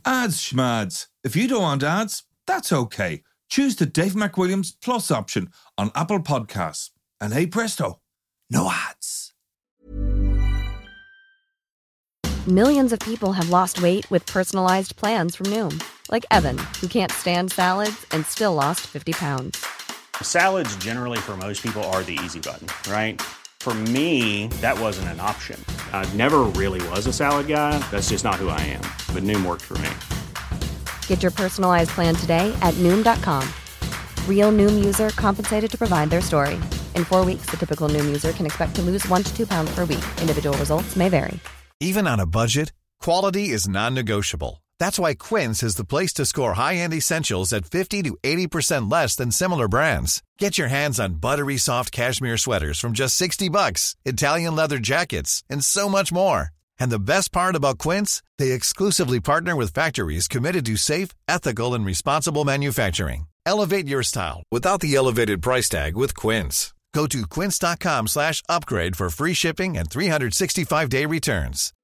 Ads schmads. If you don't want ads, that's okay. Choose the Dave McWilliams Plus option on Apple Podcasts. And hey presto, no ads. Millions of people have lost weight with personalized plans from Noom. Like Evan, who can't stand salads and still lost 50 pounds. Salads generally for most people are the easy button, right? For me, that wasn't an option. I never really was a salad guy. That's just not who I am. But Noom worked for me. Get your personalized plan today at Noom.com. Real Noom user compensated to provide their story. In 4 weeks, the typical Noom user can expect to lose 1 to 2 pounds per week. Individual results may vary. Even on a budget, quality is non-negotiable. That's why Quince is the place to score high-end essentials at 50 to 80% less than similar brands. Get your hands on buttery soft cashmere sweaters from just $60, Italian leather jackets, and so much more. And the best part about Quince, they exclusively partner with factories committed to safe, ethical, and responsible manufacturing. Elevate your style without the elevated price tag with Quince. Go to quince.com/upgrade for free shipping and 365-day returns.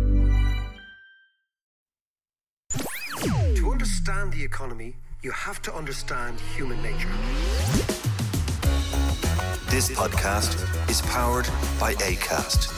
To understand the economy, you have to understand human nature. This podcast is powered by Acast.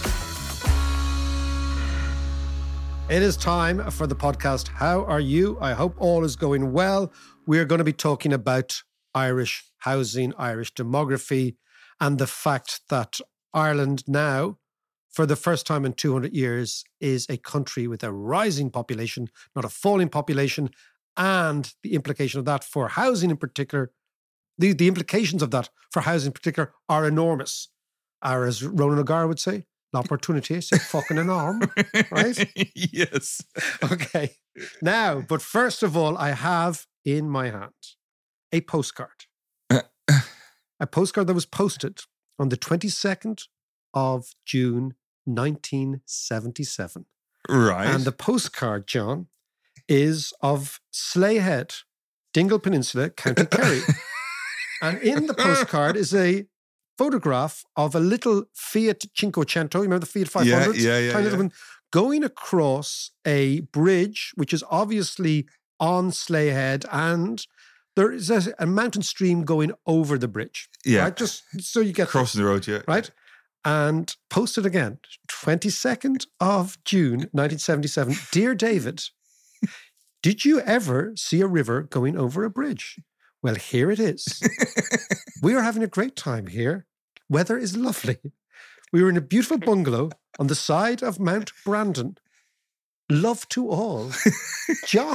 It is time for the podcast. How are you? I hope all is going well. We're going to be talking about Irish housing, Irish demography, and the fact that Ireland now, for the first time in 200 years, is a country with a rising population, not a falling population, and the implication of that for housing in particular, the implications of that for housing in particular are enormous. Or as Ronan O'Gara would say, l'opportunité, c'est fucking enorme, right? Yes. Okay. Now, but first of all, I have in my hand a postcard. A postcard that was posted on the 22nd of June, 1977. Right. And the postcard, John, is of Slayhead, Dingle Peninsula, County Kerry. And in the postcard is a photograph of a little Fiat Cinquecento. You remember the Fiat 500? Yeah. Tiny little one, going across a bridge, which is obviously on Slayhead, and there is a mountain stream going over the bridge. Yeah. Right? Just so you get crossing the road, yeah. right? And posted again, 22nd of June, 1977. Dear David, did you ever see a river going over a bridge? Well, here it is. We are having a great time here. Weather is lovely. We were in a beautiful bungalow on the side of Mount Brandon. Love to all. John.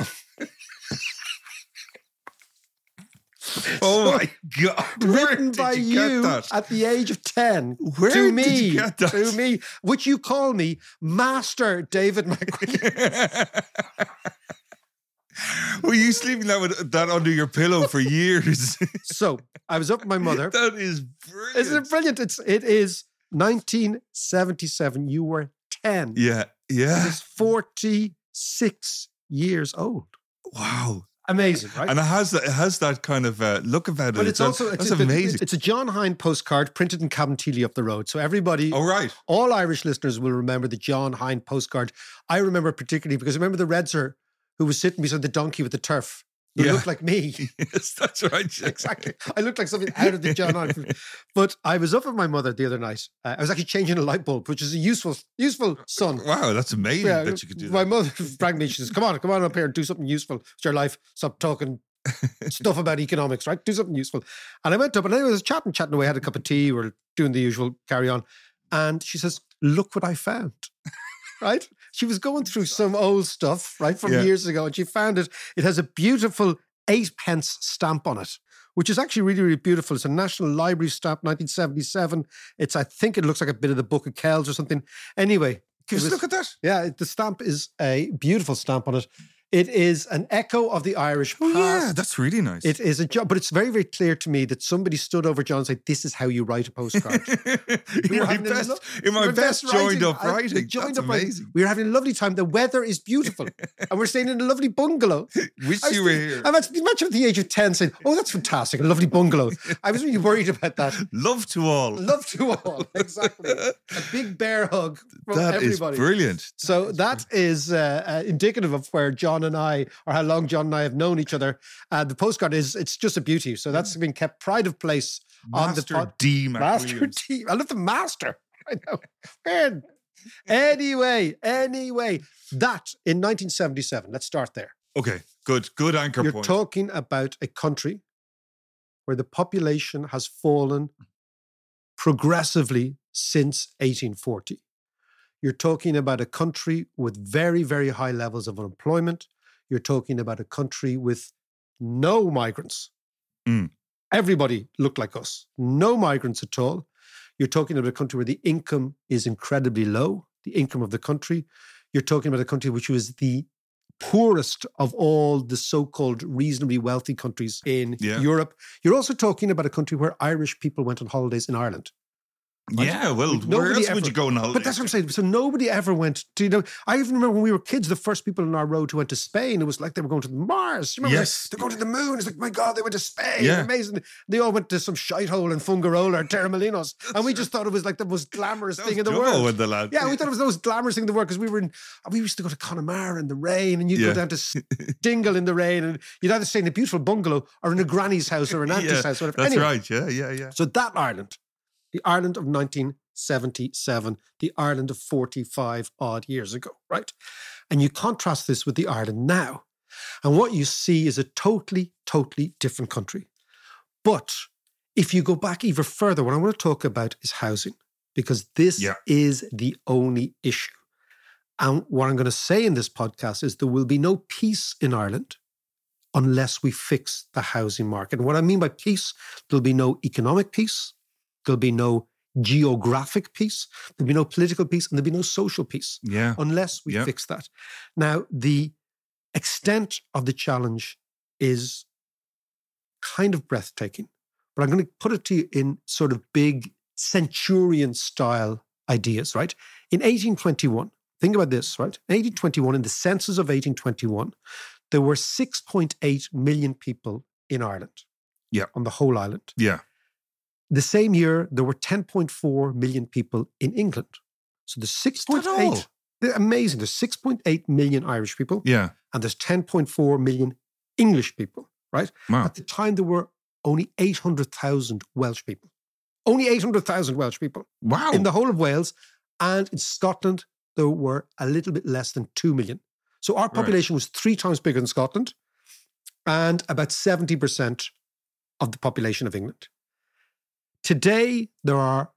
Oh my God. Written by you at the age of 10. Where to did me, you get that? To me, which you call me Master David McWilliams. Were you sleeping with that under your pillow for years? So, I was up with my mother. That is brilliant. Isn't it brilliant? It is 1977. You were 10. Yeah. It is 46 years old. Wow. Amazing, right? And it has that kind of look about it. But it's also that's amazing. It's a John Hine postcard printed in Cabinteely up the road. So everybody, all Irish listeners will remember the John Hine postcard. I remember particularly because I remember the Redzer who was sitting beside the donkey with the turf. Who looked like me. Yes, that's right. Exactly. I looked like something out of the John Hine. But I was up with my mother the other night. I was actually changing a light bulb, which is a useful son. Wow, that's amazing that you could do that. My mother rang me. She says, come on up here and do something useful with your life. Stop talking stuff about economics, right? Do something useful. And I went up and I was chatting away, had a cup of tea. We were doing the usual carry on. And she says, look what I found. Right? She was going through some old stuff, right, from years ago, and she found it. It has a beautiful 8p stamp on it, which is actually really, really beautiful. It's a National Library stamp, 1977. I think it looks like a bit of the Book of Kells or something. Anyway. Look at that. Yeah, the stamp is a beautiful stamp on it. It is an echo of the Irish past. Yeah, that's really nice. It is but it's very, very clear to me that somebody stood over John and said, this is how you write a postcard. in my best joined up writing. That's amazing. We were having a lovely time. The weather is beautiful. And we're staying in a lovely bungalow. Wish you were here. Imagine at the age of 10 saying, oh, that's fantastic, a lovely bungalow. I was really worried about that. Love to all. Love to all, exactly. A big bear hug from everybody. That is brilliant. So that is indicative of where John John and I, or how long John and I have known each other. The postcard it's just a beauty. So that's been kept pride of place on the Master D. Master McWilliams. D. I love the master. I know. Weird. Anyway, that in 1977, let's start there. Okay, good anchor You're point. talking about a country where the population has fallen progressively since 1840. You're talking about a country with very, very high levels of unemployment. You're talking about a country with no migrants. Mm. Everybody looked like us. No migrants at all. You're talking about a country where the income is incredibly low, the income of the country. You're talking about a country which was the poorest of all the so-called reasonably wealthy countries in Europe. You're also talking about a country where Irish people went on holidays in Ireland. Right? Yeah, well, where else would you go on holiday? But that's what I'm saying. So nobody ever went to, I even remember when we were kids, the first people on our road who went to Spain, it was like they were going to Mars. You remember? Yes. They're going to the moon. It's like, my God, they went to Spain. Yeah. Amazing. They all went to some shithole in Fungarola or Terramolinos. And we just thought it was like the most glamorous thing in the world. With the lads. Yeah, we thought it was the most glamorous thing in the world because we used to go to Connemara in the rain and you'd go down to Dingle in the rain and you'd either stay in a beautiful bungalow or in a granny's house or an auntie's house. Or whatever. That's Anyway, right. Yeah. So that Ireland, the Ireland of 1977, the Ireland of 45 odd years ago, right? And you contrast this with the Ireland now. And what you see is a totally, totally different country. But if you go back even further, what I want to talk about is housing, because this is the only issue. And what I'm going to say in this podcast is there will be no peace in Ireland unless we fix the housing market. And what I mean by peace, there'll be no economic peace, there'll be no geographic peace, there'll be no political peace, and there'll be no social peace unless we fix that. Now, the extent of the challenge is kind of breathtaking, but I'm going to put it to you in sort of big centurion-style ideas, right? In 1821, think about this, right? In 1821, in the census of 1821, there were 6.8 million people in Ireland. Yeah. On the whole island. Yeah. The same year, there were 10.4 million people in England. So there's 6.8. They're amazing. There's 6.8 million Irish people. Yeah. And there's 10.4 million English people, right? Wow. At the time, there were only 800,000 Welsh people. Only 800,000 Welsh people. Wow. In the whole of Wales. And in Scotland, there were a little bit less than 2 million. So our population was 3 times bigger than Scotland and about 70% of the population of England. Today, there are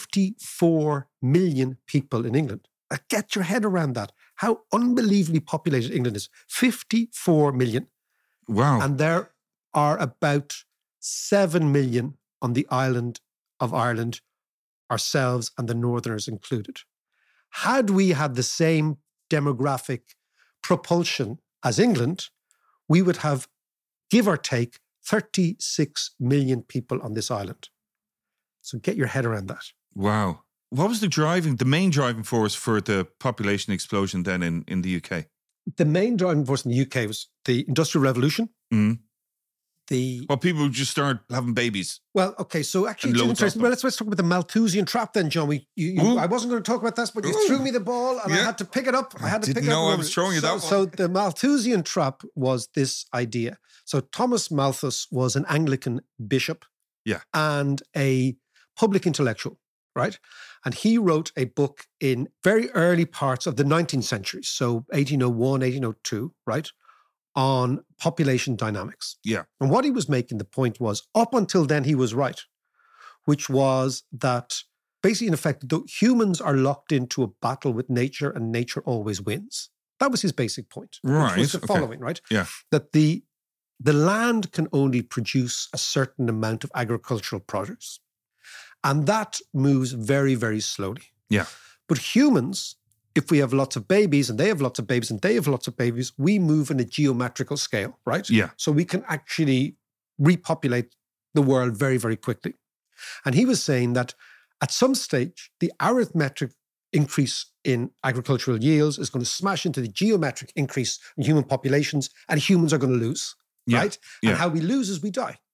54 million people in England. Get your head around that. How unbelievably populated England is. 54 million. Wow. And there are about 7 million on the island of Ireland, ourselves and the Northerners included. Had we had the same demographic propulsion as England, we would have, give or take, 36 million people on this island. So get your head around that. Wow. What was the main driving force for the population explosion then in the UK? The main driving force in the UK was the Industrial Revolution. Mm. Well, people would just start having babies. Well, okay, so actually it's interesting. Well, let's talk about the Malthusian trap then, John. I wasn't going to talk about this, but you threw me the ball and I had to pick it up. I didn't know I was throwing you that one. So the Malthusian trap was this idea. So Thomas Malthus was an Anglican bishop and a public intellectual, right? And he wrote a book in very early parts of the 19th century, so 1801, 1802, right, on population dynamics. Yeah. And what he was making, the point was, up until then he was right, which was that basically, in effect, humans are locked into a battle with nature and nature always wins. That was his basic point. Right. Which was the following, right? Yeah. That the land can only produce a certain amount of agricultural produce. And that moves very, very slowly. Yeah. But humans, if we have lots of babies and they have lots of babies and they have lots of babies, we move in a geometrical scale, right? Yeah. So we can actually repopulate the world very, very quickly. And he was saying that at some stage, the arithmetic increase in agricultural yields is going to smash into the geometric increase in human populations and humans are going to lose, right? Yeah. And how we lose is we die.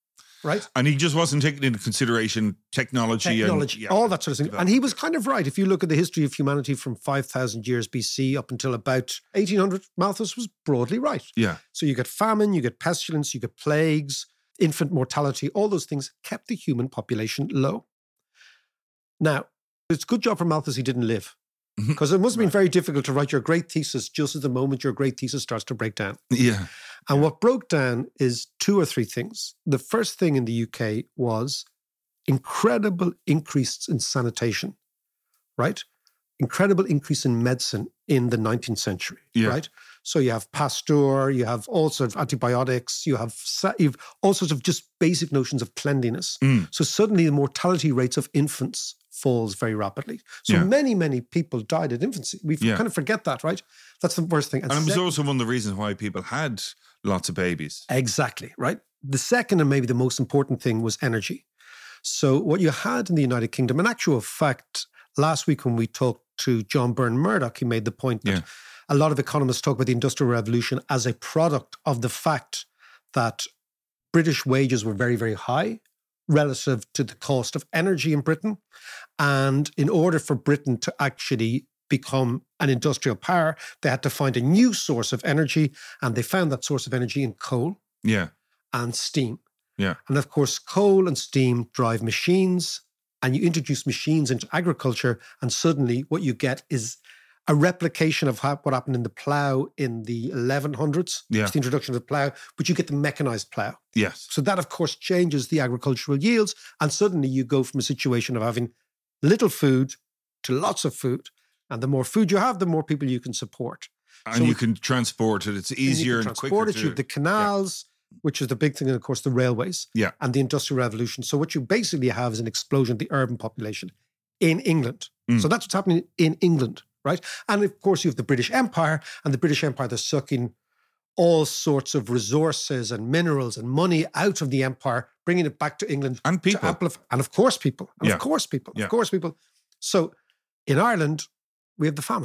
right? And he just wasn't taking into consideration technology, all that sort of thing. And he was kind of right. If you look at the history of humanity from 5,000 years BC up until about 1800, Malthus was broadly right. Yeah. So you get famine, you get pestilence, you get plagues, infant mortality, all those things kept the human population low. Now, it's a good job for Malthus he didn't live, because it must have been very difficult to write your great thesis just at the moment your great thesis starts to break down. Yeah. And what broke down is 2 or 3 things. The first thing in the UK was incredible increase in sanitation, right? Incredible increase in medicine in the 19th century, right? So you have Pasteur, you have all sorts of antibiotics, you have all sorts of just basic notions of cleanliness. So suddenly the mortality rates of infants falls very rapidly. So many, many people died at infancy. We kind of forget that, right? That's the worst thing. And it was also one of the reasons why people had lots of babies. Exactly, right? The second and maybe the most important thing was energy. So what you had in the United Kingdom, in actual fact, last week when we talked to John Byrne Murdoch, he made the point that a lot of economists talk about the Industrial Revolution as a product of the fact that British wages were very, very high relative to the cost of energy in Britain. And in order for Britain to actually become an industrial power, they had to find a new source of energy, and they found that source of energy in coal and steam. Yeah. And of course, coal and steam drive machines, and you introduce machines into agriculture, and suddenly what you get is a replication of what happened in the plough in the 1100s, the introduction of the plough, but you get the mechanized plough. Yes. So that, of course, changes the agricultural yields, and suddenly you go from a situation of having little food to lots of food, and the more food you have, the more people you can support. And so you can transport it. It's easier and quicker to... You have the canals, which is the big thing, and of course the railways and the Industrial Revolution. So what you basically have is an explosion of the urban population in England. So that's what's happening in England, right? And of course you have the British Empire, and the British Empire, they're sucking all sorts of resources and minerals and money out of the empire, bringing it back to England. And people. To amplify, and of course people. And of course people. Of course people. So in Ireland, we have the famine.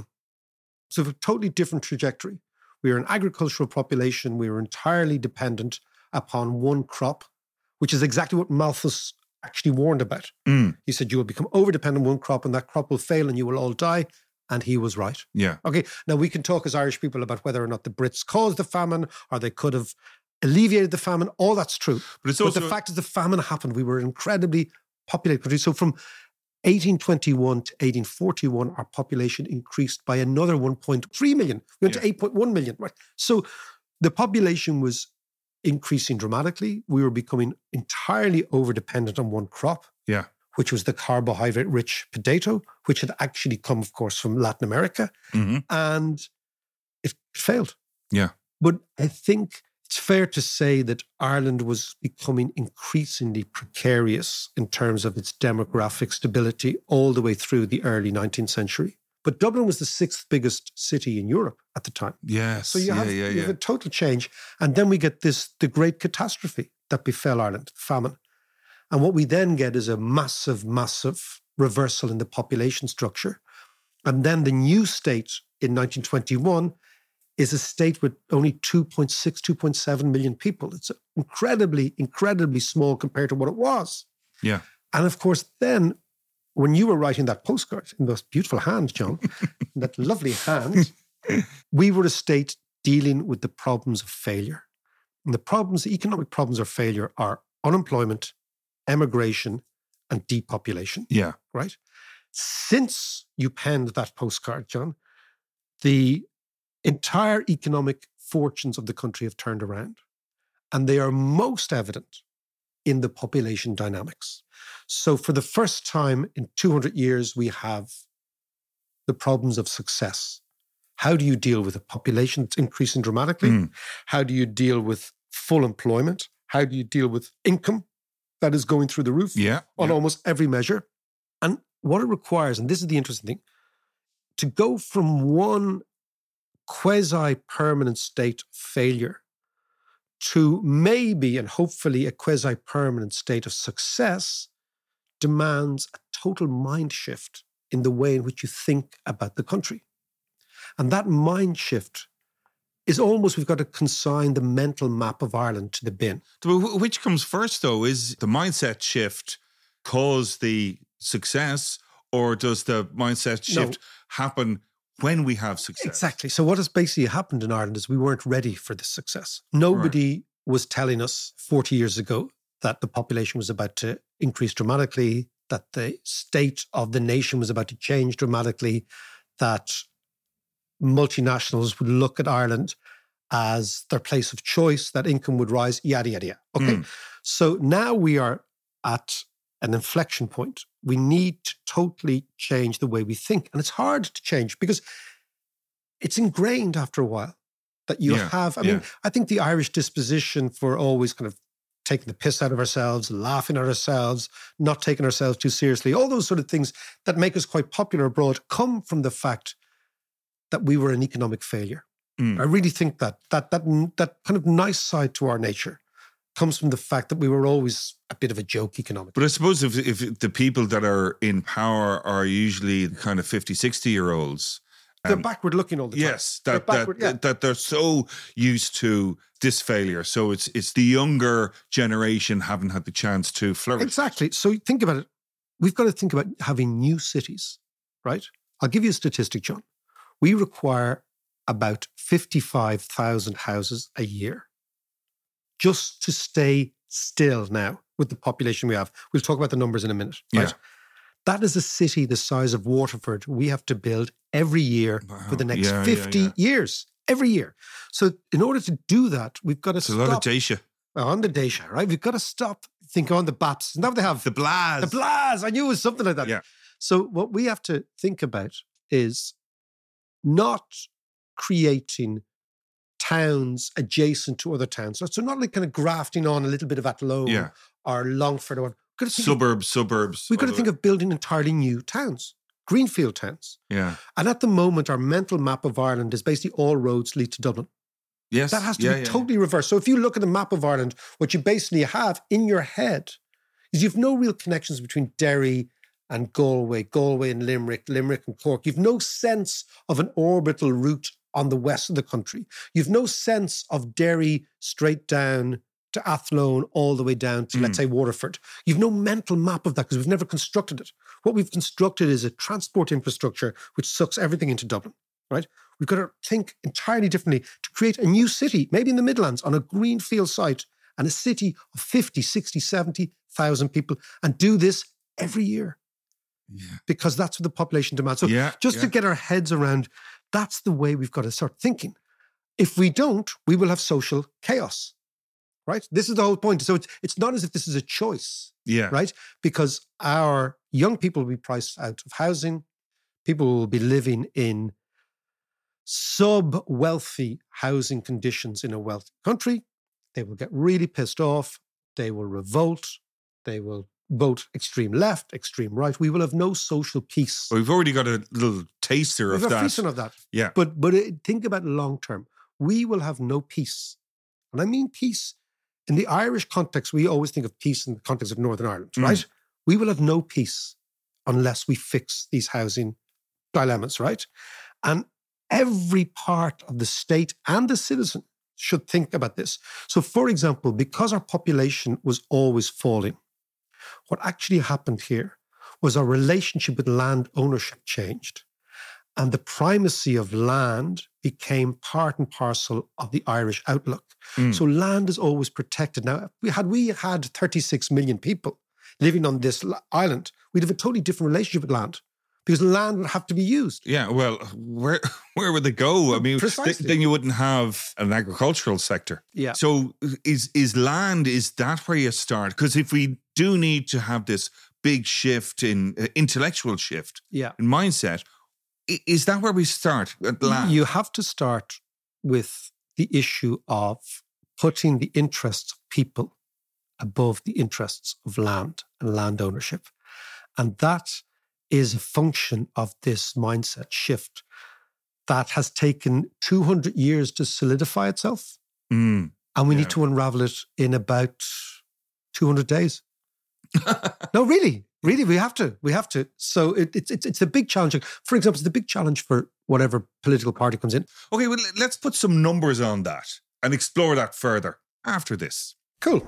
So we have a totally different trajectory. We are an agricultural population. We are entirely dependent upon one crop, which is exactly what Malthus actually warned about. He said, you will become over-dependent on one crop, and that crop will fail and you will all die. And he was right. Yeah. Okay, now we can talk as Irish people about whether or not the Brits caused the famine or they could have alleviated the famine. All that's true. But the fact is the famine happened. We were an incredibly populated country. So from 1821 to 1841, our population increased by another 1.3 million. We went to 8.1 million. Right. So the population was increasing dramatically. We were becoming entirely over-dependent on one crop. Yeah. Which was the carbohydrate-rich potato, which had actually come, of course, from Latin America. And it failed. Yeah. But I think it's fair to say that Ireland was becoming increasingly precarious in terms of its demographic stability all the way through the early 19th century. But Dublin was the 6th biggest city in Europe at the time. Yes. So you have a total change. And then we get the great catastrophe that befell Ireland, famine. And what we then get is a massive, massive reversal in the population structure. And then the new state in 1921 is a state with only 2.6, 2.7 million people. It's incredibly, incredibly small compared to what it was. Yeah. And of course, then when you were writing that postcard in those beautiful hands, John, that lovely hand, we were a state dealing with the problems of failure. And the economic problems of failure are unemployment, emigration, and depopulation. Yeah. Right? Since you penned that postcard, John, the entire economic fortunes of the country have turned around. And they are most evident in the population dynamics. So for the first time in 200 years, we have the problems of success. How do you deal with a population that's increasing dramatically? How do you deal with full employment? How do you deal with income that is going through the roof on almost every measure? And what it requires, and this is the interesting thing, to go from one quasi-permanent state of failure to maybe and hopefully a quasi-permanent state of success demands a total mind shift in the way in which you think about the country. And that mind shift is almost we've got to consign the mental map of Ireland to the bin. Which comes first, though? Is the mindset shift cause the success, or does the mindset shift happen when we have success? Exactly. So what has basically happened in Ireland is we weren't ready for this success. Nobody was telling us 40 years ago that the population was about to increase dramatically, that the state of the nation was about to change dramatically, that multinationals would look at Ireland as their place of choice, that income would rise, yada, yada, yada. Okay. So now we are at an inflection point. We need to totally change the way we think. And it's hard to change because it's ingrained after a while that you have. I mean, I think the Irish disposition for always kind of taking the piss out of ourselves, laughing at ourselves, not taking ourselves too seriously, all those sort of things that make us quite popular abroad come from the fact that we were an economic failure. I really think that kind of nice side to our nature comes from the fact that we were always a bit of a joke economically. But I suppose if the people that are in power are usually kind of 50, 60-year-olds. They're backward looking all the time. Yes, that they're so used to this failure. So it's the younger generation haven't had the chance to flourish. Exactly. So think about it. We've got to think about having new cities, right? I'll give you a statistic, John. We require about 55,000 houses a year just to stay still now with the population we have. We'll talk about the numbers in a minute, right? Yeah. That is a city the size of Waterford we have to build every year for the next 50 years. Every year. So in order to do that, we've got to stop. It's a lot of Dacia. On the Dacia, right? We've got to stop thinking on the BAPs. Isn't that what they have? The Blaz. The Blaz. I knew it was something like that. Yeah. So what we have to think about is not creating towns adjacent to other towns. So not like kind of grafting on a little bit of Athlone or Longford or suburbs. We've got to think of building entirely new towns, greenfield towns. Yeah. And at the moment, our mental map of Ireland is basically all roads lead to Dublin. Yes. That has to be totally reversed. So if you look at the map of Ireland, what you basically have in your head is you've no real connections between Derry and Galway and Limerick and Cork. You've no sense of an orbital route on the west of the country. You've no sense of Derry straight down to Athlone all the way down to, let's say, Waterford. You've no mental map of that because we've never constructed it. What we've constructed is a transport infrastructure which sucks everything into Dublin, right? We've got to think entirely differently to create a new city, maybe in the Midlands, on a greenfield site, and a city of 50, 60, 70,000 people, and do this every year. Yeah. Because that's what the population demands. So to get our heads around, that's the way we've got to start thinking. If we don't, we will have social chaos, right? This is the whole point. So it's not as if this is a choice, right? Because our young people will be priced out of housing. People will be living in sub-wealthy housing conditions in a wealthy country. They will get really pissed off. They will revolt. They will vote extreme left, extreme right. We will have no social peace. Well, we've already got a little taster of that. We've got a taster of that. Yeah. But think about long term. We will have no peace. And I mean peace. In the Irish context, we always think of peace in the context of Northern Ireland, right? We will have no peace unless we fix these housing dilemmas, right? And every part of the state and the citizen should think about this. So, for example, because our population was always falling, what actually happened here was our relationship with land ownership changed, and the primacy of land became part and parcel of the Irish outlook. So land is always protected. Now, had we had 36 million people living on this island, we'd have a totally different relationship with land, because land would have to be used. Yeah, well, where would they go? I mean, then you wouldn't have an agricultural sector. Yeah. So is land, is that where you start? Because if we do need to have this big shift in intellectual shift in mindset, is that where we start at land? You have to start with the issue of putting the interests of people above the interests of land and land ownership. And that is a function of this mindset shift that has taken 200 years to solidify itself. And we need to unravel it in about 200 days. No, really. Really, we have to. So it's a big challenge. For example, it's the big challenge for whatever political party comes in. Okay, well, let's put some numbers on that and explore that further after this. Cool.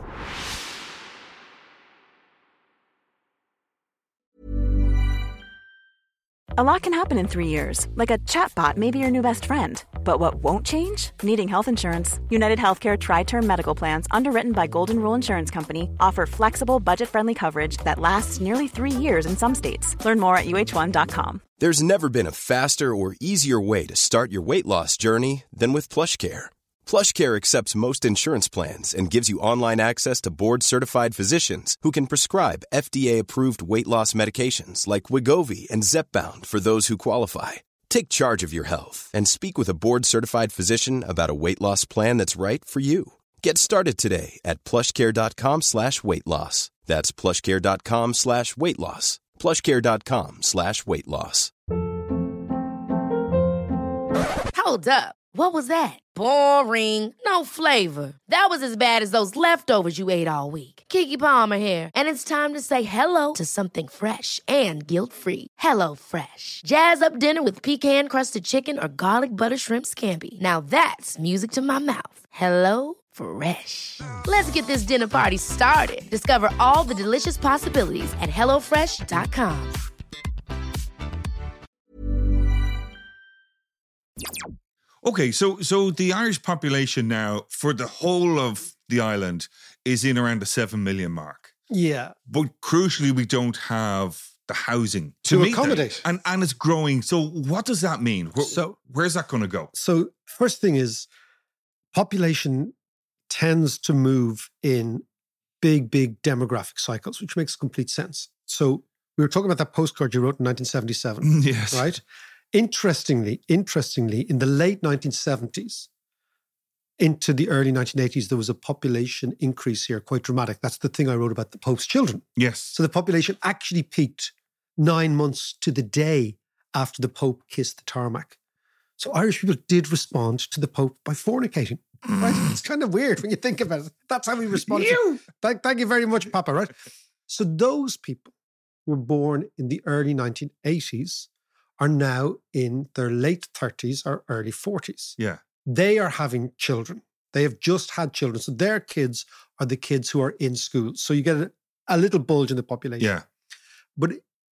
A lot can happen in 3 years, like a chatbot may be your new best friend. But what won't change? Needing health insurance. United Healthcare Tri-Term Medical Plans, underwritten by Golden Rule Insurance Company, offer flexible, budget-friendly coverage that lasts nearly 3 years in some states. Learn more at UH1.com. There's never been a faster or easier way to start your weight loss journey than with PlushCare. PlushCare accepts most insurance plans and gives you online access to board-certified physicians who can prescribe FDA-approved weight loss medications like Wegovy and Zepbound for those who qualify. Take charge of your health and speak with a board-certified physician about a weight loss plan that's right for you. Get started today at plushcare.com/weight loss. That's plushcare.com/weight loss. plushcare.com/weight loss. Hold up. What was that? Boring. No flavor. That was as bad as those leftovers you ate all week. Keke Palmer here. And it's time to say hello to something fresh and guilt-free. Hello Fresh. Jazz up dinner with pecan-crusted chicken or garlic butter shrimp scampi. Now that's music to my mouth. Hello Fresh. Let's get this dinner party started. Discover all the delicious possibilities at HelloFresh.com. Okay, so the Irish population now for the whole of the island is in around the 7 million mark. Yeah. But crucially, we don't have the housing to accommodate. And it's growing. So what does that mean? Where's that going to go? So first thing is population tends to move in big demographic cycles, which makes complete sense. So we were talking about that postcard you wrote in 1977. Yes. Right? Interestingly, in the late 1970s into the early 1980s, there was a population increase here, quite dramatic. That's the thing I wrote about the Pope's children. Yes. So the population actually peaked 9 months to the day after the Pope kissed the tarmac. So Irish people did respond to the Pope by fornicating. Right? It's kind of weird when you think about it. That's how we responded. Thank you very much, Papa, right? So those people who were born in the early 1980s are now in their late 30s or early 40s. Yeah. They are having children. They have just had children. So their kids are the kids who are in school. So you get a little bulge in the population. Yeah. But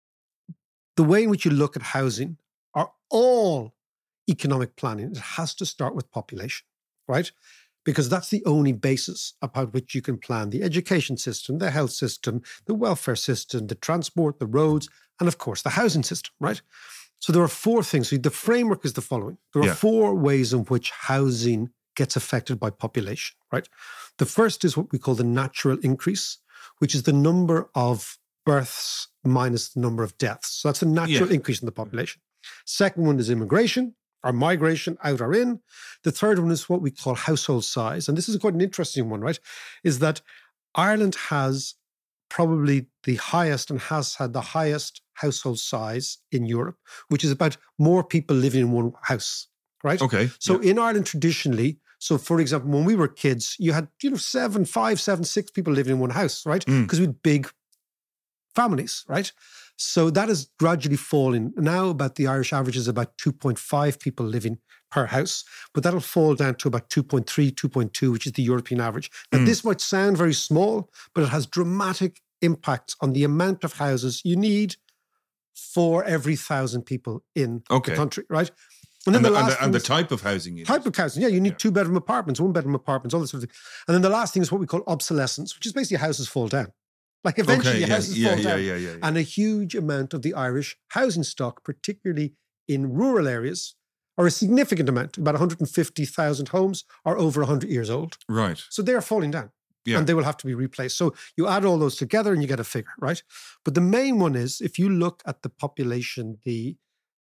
the way in which you look at housing are all economic planning. It has to start with population, right? Because that's the only basis upon which you can plan the education system, the health system, the welfare system, the transport, the roads, and of course, the housing system, right? So there are four things. So the framework is the following. There are four ways in which housing gets affected by population, right? The first is what we call the natural increase, which is the number of births minus the number of deaths. So that's the natural increase in the population. Second one is immigration or migration, out or in. The third one is what we call household size. And this is quite an interesting one, right? Is that Ireland has probably the highest and has had the highest household size in Europe, which is about more people living in one house, right? Okay. So in Ireland traditionally, so for example, when we were kids, you had, 5, 7, 6 people living in one house, right? Because we had big families, right? So that is gradually falling. Now about the Irish average is about 2.5 people living per house, but that'll fall down to about 2.3, 2.2, which is the European average. Now this might sound very small, but it has dramatic impacts on the amount of houses you need for every 1,000 people in the country, right? And then the type of housing you need. Type of housing, you need 2-bedroom apartments, 1-bedroom apartments, all this sort of thing. And then the last thing is what we call obsolescence, which is basically houses fall down. Like eventually houses fall down. And a huge amount of the Irish housing stock, particularly in rural areas, or a significant amount, about 150,000 homes are over 100 years old. Right. So they're falling down. Yeah. And they will have to be replaced. So you add all those together and you get a figure, right? But the main one is, if you look at the population, the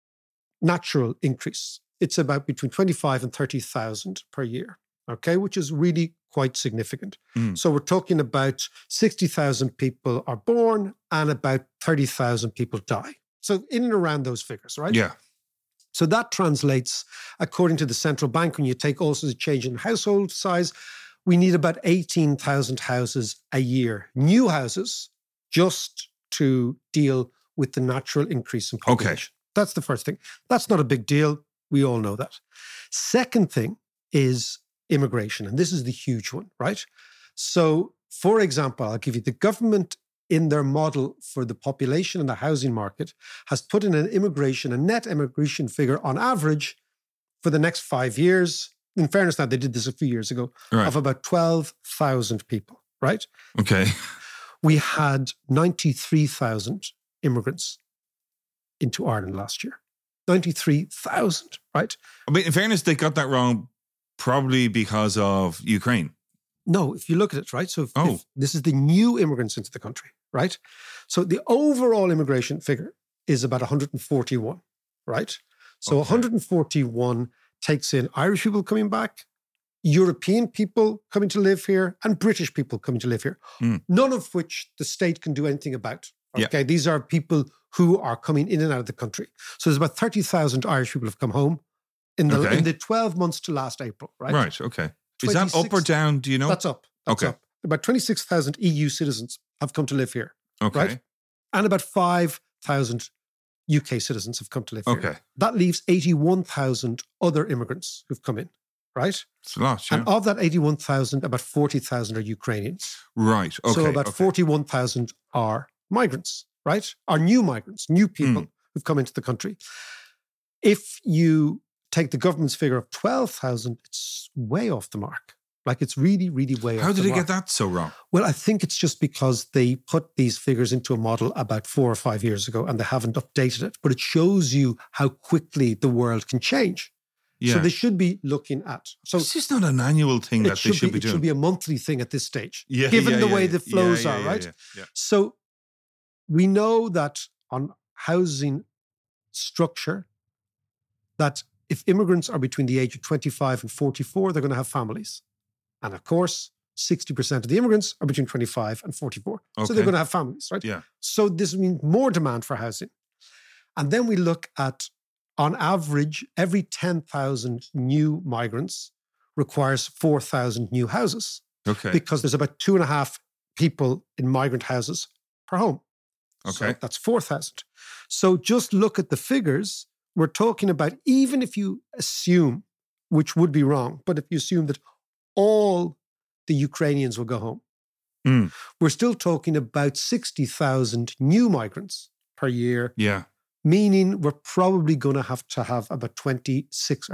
natural increase, it's about between 25 and 30,000 per year, okay? Which is really quite significant. So we're talking about 60,000 people are born and about 30,000 people die. So in and around those figures, right? Yeah. So that translates, according to the central bank, when you take also the change in household size, we need about 18,000 houses a year. New houses, just to deal with the natural increase in population. Okay. That's the first thing. That's not a big deal. We all know that. Second thing is immigration. And this is the huge one, right? So, for example, I'll give you the government in their model for the population and the housing market has put in a net immigration figure on average for the next 5 years. In fairness, now they did this a few years ago, of about 12,000 people, right? Okay. We had 93,000 immigrants into Ireland last year. 93,000, right? I mean, in fairness, they got that wrong probably because of Ukraine. No, if you look at it, right? So if this is the new immigrants into the country, right? So the overall immigration figure is about 141, right? So 141 takes in Irish people coming back, European people coming to live here, and British people coming to live here. None of which the state can do anything about. Okay, these are people who are coming in and out of the country. So there's about 30,000 Irish people have come home in the 12 months to last April, right? Right, okay. Is that up or down? Do you know? That's up. That's up. About 26,000 EU citizens have come to live here. Okay. Right? And about 5,000 UK citizens have come to live here. Okay. That leaves 81,000 other immigrants who've come in, right? It's a lot, yeah. And of that 81,000, about 40,000 are Ukrainians. Right, okay. So about 41,000 are migrants, right? Are new migrants, new people who've come into the country. If you take the government's figure of 12,000, it's way off the mark. Like it's really, really way off the mark. How did they get that so wrong? Well, I think it's just because they put these figures into a model about 4 or 5 years ago and they haven't updated it. But it shows you how quickly the world can change. Yeah. So they should be looking at. So this is not an annual thing that they should be doing. It should be a monthly thing at this stage, given the way the flows are, right? Yeah. So we know that on housing structure, that if immigrants are between the age of 25 and 44, they're going to have families. And of course, 60% of the immigrants are between 25 and 44. Okay. So they're going to have families, right? Yeah. So this means more demand for housing. And then we look at, on average, every 10,000 new migrants requires 4,000 new houses. Okay. Because there's about 2.5 people in migrant houses per home. Okay. So that's 4,000. So just look at the figures. We're talking about, even if you assume, which would be wrong, but if you assume that all the Ukrainians will go home, we're still talking about 60,000 new migrants per year. Yeah. Meaning we're probably going to have about 26 or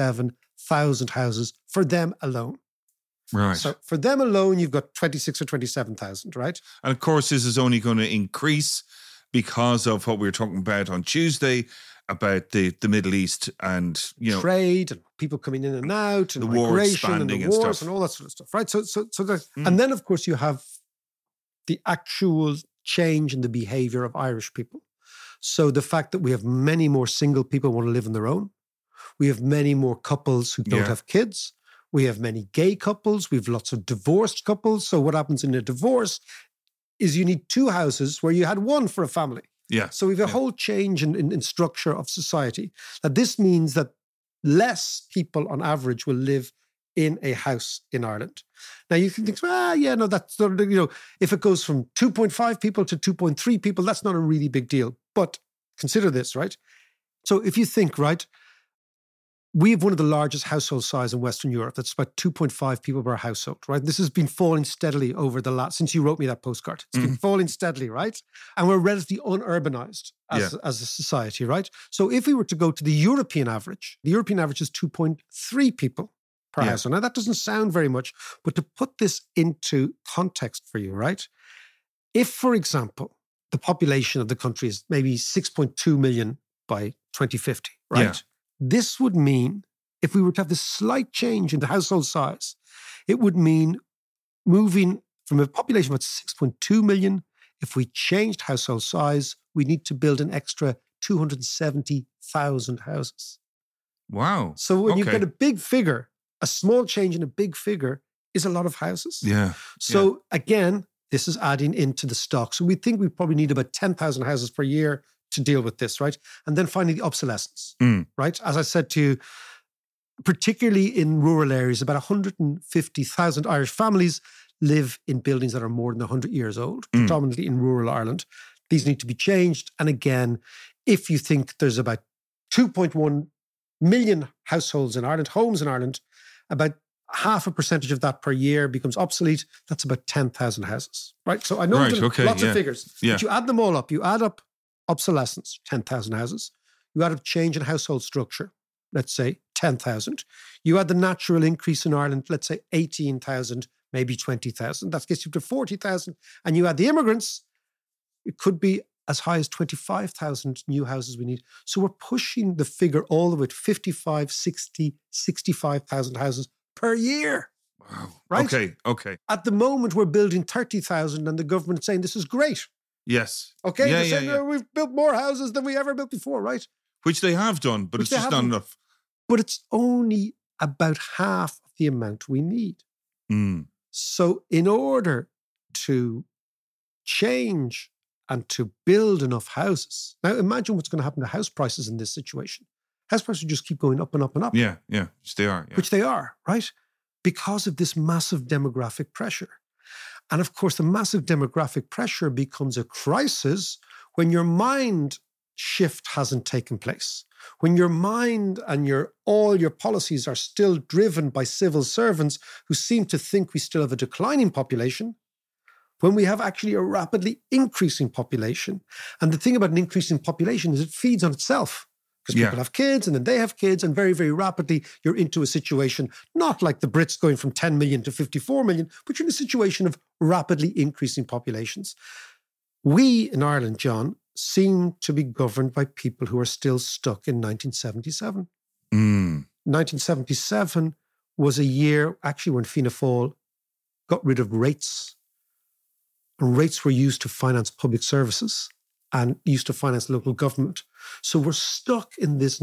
27,000 houses for them alone. Right. So for them alone, you've got 26 or 27,000, right? And of course, this is only going to increase because of what we were talking about on Tuesday about the Middle East and, you know, trade and people coming in and out and the migration and the wars and all that sort of stuff, right? So and then of course you have the actual change in the behavior of Irish people. So the fact that we have many more single people who want to live on their own, we have many more couples who don't have kids, we have many gay couples, we have lots of divorced couples. So what happens in a divorce is you need 2 houses where you had 1 for a family. Yeah. So we have a whole change in structure of society. That this means that less people on average will live in a house in Ireland. Now you can think, that's not, if it goes from 2.5 people to 2.3 people, that's not a really big deal. But consider this, right? So if you think, right, we have one of the largest household size in Western Europe. That's about 2.5 people per household, right? This has been falling steadily over since you wrote me that postcard. It's been falling steadily, right? And we're relatively unurbanized as a society, right? So if we were to go to the European average is 2.3 people per household. Now that doesn't sound very much, but to put this into context for you, right? If, for example, the population of the country is maybe 6.2 million by 2050, right? Yeah. This would mean, if we were to have this slight change in the household size, it would mean moving from a population of about 6.2 million. If we changed household size, we need to build an extra 270,000 houses. Wow. So when you get a big figure, a small change in a big figure is a lot of houses. Yeah. So again, this is adding into the stock. So we think we probably need about 10,000 houses per year to deal with this, right? And then finally, the obsolescence, right? As I said to you, particularly in rural areas, about 150,000 Irish families live in buildings that are more than 100 years old, predominantly in rural Ireland. These need to be changed. And again, if you think there's about 2.1 million households in Ireland, homes in Ireland, about 0.5% of that per year becomes obsolete. That's about 10,000 houses, right? So I know lots of figures, but you add them all up. You add up obsolescence, 10,000 houses. You add up change in household structure, let's say 10,000. You add the natural increase in Ireland, let's say 18,000, maybe 20,000. That gets you to 40,000. And you add the immigrants, it could be as high as 25,000 new houses we need. So we're pushing the figure all the way to 55, 60, 65,000 houses per year. Wow. Right? Okay. At the moment, we're building 30,000 and the government is saying this is great. Yes. Okay? They're saying, we've built more houses than we ever built before, right? Which they have done, but it's just not enough. But it's only about half of the amount we need. So in order to change and to build enough houses. Now, imagine what's going to happen to house prices in this situation. House prices just keep going up and up and up. Yeah, which they are. Which they are, right? Because of this massive demographic pressure. And of course, the massive demographic pressure becomes a crisis when your mind shift hasn't taken place. When your mind and all your policies are still driven by civil servants who seem to think we still have a declining population, when we have actually a rapidly increasing population. And the thing about an increasing population is it feeds on itself. Because people have kids and then they have kids and very, very rapidly you're into a situation, not like the Brits going from 10 million to 54 million, but you're in a situation of rapidly increasing populations. We in Ireland, John, seem to be governed by people who are still stuck in 1977. 1977 was a year actually when Fianna Fáil got rid of rates. And rates were used to finance public services and used to finance local government. So we're stuck in this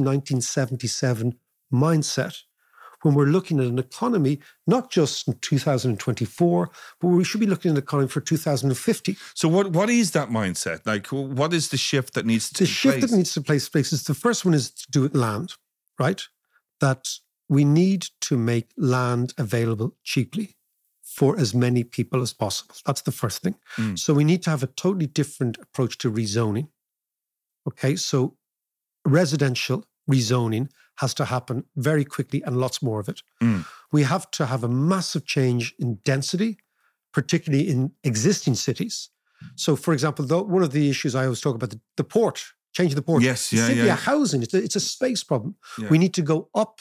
1977 mindset when we're looking at an economy, not just in 2024, but we should be looking at an economy for 2050. So what is that mindset? Like, what is the shift that needs to take place? The shift that needs to take place is the first one is to do with land, right? That we need to make land available cheaply for as many people as possible. That's the first thing. So we need to have a totally different approach to rezoning. Okay, so residential rezoning has to happen very quickly and lots more of it. We have to have a massive change in density, particularly in existing cities. So for example, one of the issues I always talk about, the port, changing the port. Yes, housing, it's a space problem. Yeah. We need to go up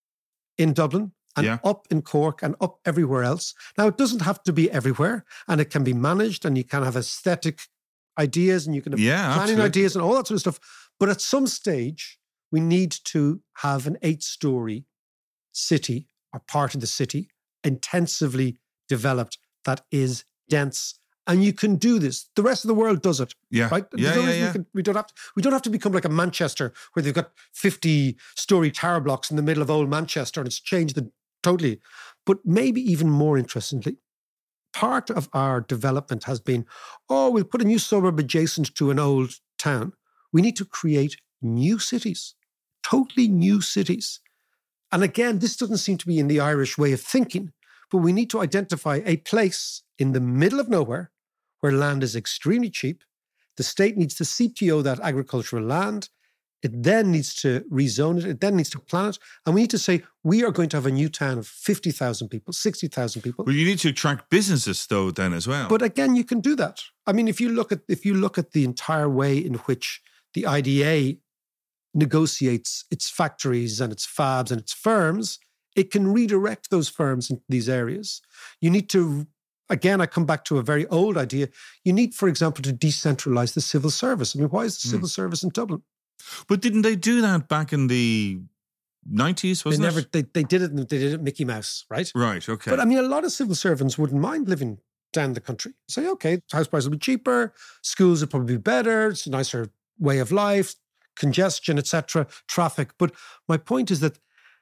in Dublin, and up in Cork and up everywhere else. Now, it doesn't have to be everywhere, and it can be managed, and you can have aesthetic ideas, and you can have planning ideas and all that sort of stuff. But at some stage, we need to have an 8-story city, or part of the city, intensively developed that is dense. And you can do this. The rest of the world does it. Right? We don't have to become like a Manchester where they've got 50-story tower blocks in the middle of old Manchester and it's changed totally. But maybe even more interestingly, part of our development has been, we'll put a new suburb adjacent to an old town. We need to create new cities, totally new cities. And again, this doesn't seem to be in the Irish way of thinking, but we need to identify a place in the middle of nowhere where land is extremely cheap. The state needs to CPO that agricultural land. It then needs to rezone it. It then needs to plan it. And we need to say, we are going to have a new town of 50,000 people, 60,000 people. Well, you need to attract businesses though then as well. But again, you can do that. I mean, if you look at the entire way in which the IDA negotiates its factories and its fabs and its firms, it can redirect those firms into these areas. You need to, again, I come back to a very old idea. You need, for example, to decentralize the civil service. I mean, why is the civil service in Dublin? But didn't they do that back in the 90s, wasn't it? They did it Mickey Mouse, right? Right, okay. But I mean, a lot of civil servants wouldn't mind living down the country. Say, okay, house prices will be cheaper, schools will probably be better, it's a nicer way of life, congestion, etc., traffic. But my point is that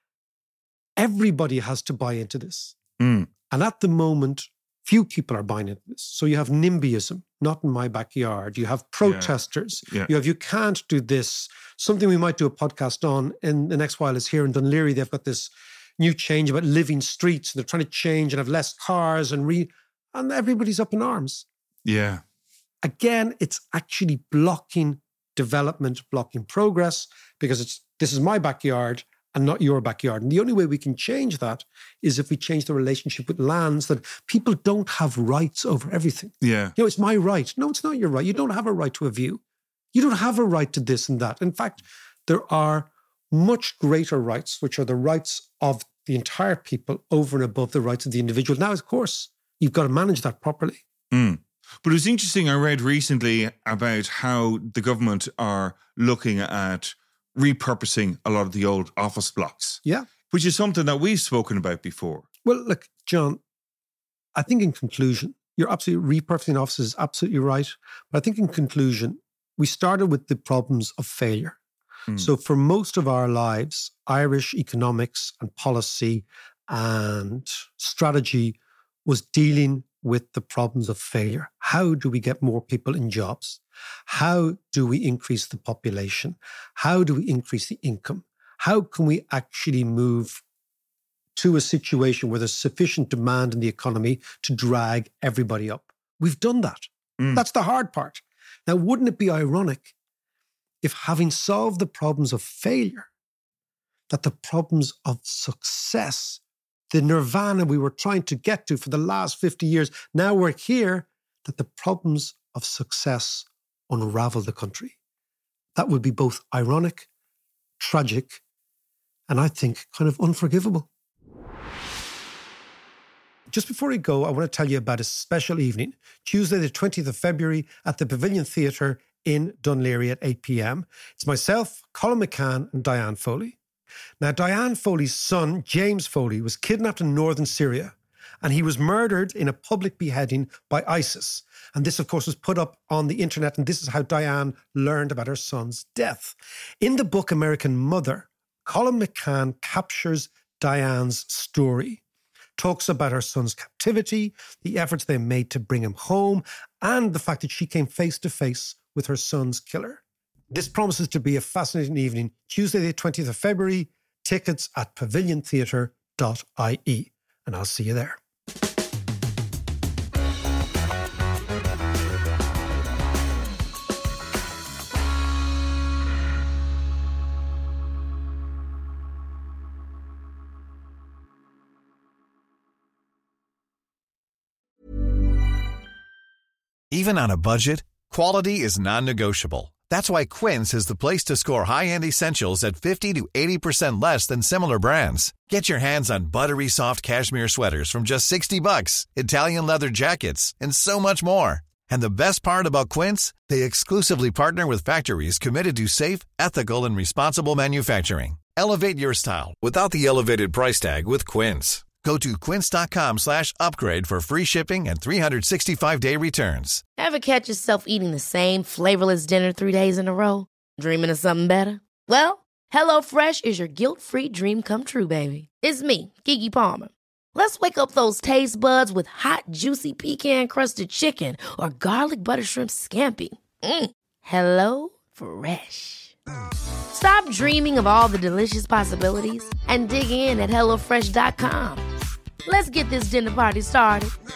everybody has to buy into this. And at the moment, few people are buying into this. So you have NIMBYism, not in my backyard. You have protesters. You can't do this. Something we might do a podcast on in the next while is here in Dún Laoghaire. They've got this new change about living streets. They're trying to change and have less cars and everybody's up in arms. Yeah. again, it's actually blocking development, blocking progress, because this is my backyard and not your backyard. And the only way we can change that is if we change the relationship with lands, that people don't have rights over everything. Yeah. It's my right. No, it's not your right. You don't have a right to a view. You don't have a right to this and that. In fact, there are much greater rights, which are the rights of the entire people over and above the rights of the individual. Now, of course, you've got to manage that properly. Mm. But it was interesting, I read recently about how the government are looking at repurposing a lot of the old office blocks. Yeah. Which is something that we've spoken about before. Well, look, John, I think in conclusion, you're absolutely repurposing offices is absolutely right. But I think in conclusion, we started with the problems of failure. So for most of our lives, Irish economics and policy and strategy was dealing with the problems of failure. How do we get more people in jobs? How do we increase the population? How do we increase the income? How can we actually move to a situation where there's sufficient demand in the economy to drag everybody up? We've done that. That's the hard part. Now, wouldn't it be ironic if, having solved the problems of failure, that the problems of success, the nirvana we were trying to get to for the last 50 years, now we're here, that the problems of success unravel the country? That would be both ironic, tragic, and I think kind of unforgivable. Just before I go, I want to tell you about a special evening, Tuesday the 20th of February at the Pavilion Theatre in Dún Laoghaire at 8 p.m. It's myself, Colin McCann and Diane Foley. Now, Diane Foley's son, James Foley, was kidnapped in northern Syria and he was murdered in a public beheading by ISIS. And this, of course, was put up on the internet, and this is how Diane learned about her son's death. In the book American Mother, Colin McCann captures Diane's story, talks about her son's captivity, the efforts they made to bring him home, and the fact that she came face to face with her son's killer. This promises to be a fascinating evening, Tuesday the 20th of February, tickets at paviliontheatre.ie, and I'll see you there. Even on a budget, quality is non-negotiable. That's why Quince is the place to score high-end essentials at 50 to 80% less than similar brands. Get your hands on buttery soft cashmere sweaters from just $60, Italian leather jackets, and so much more. And the best part about Quince, they exclusively partner with factories committed to safe, ethical, and responsible manufacturing. Elevate your style without the elevated price tag with Quince. Go to quince.com/upgrade for free shipping and 365-day returns. Ever catch yourself eating the same flavorless dinner 3 days in a row? Dreaming of something better? Well, HelloFresh is your guilt-free dream come true, baby. It's me, Keke Palmer. Let's wake up those taste buds with hot, juicy pecan-crusted chicken or garlic butter shrimp scampi. HelloFresh. Stop dreaming of all the delicious possibilities and dig in at HelloFresh.com. Let's get this dinner party started.